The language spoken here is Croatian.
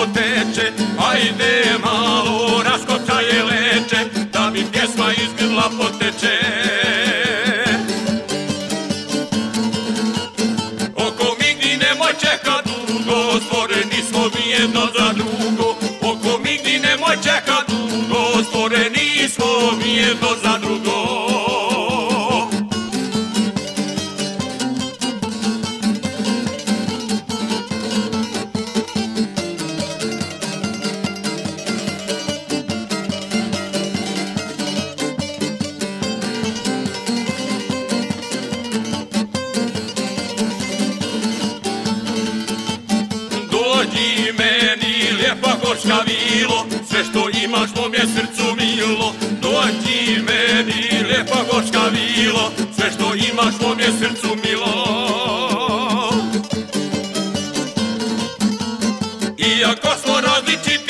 poteče, ajde malo raskočaje leče, da mi pjesma iz grla poteče. Oko migdi nemoj čekat dugo, stvoreni smo mi jedno za drugo. Oko migdi nemoj čekat dugo, stvoreni smo mi jedno za drugo. Dođi meni lijepa gorska vilo, sve što imaš mom je srcu milo. Dođi meni lijepa gorska vilo, sve što imaš mom je srcu milo. Iako smo različiti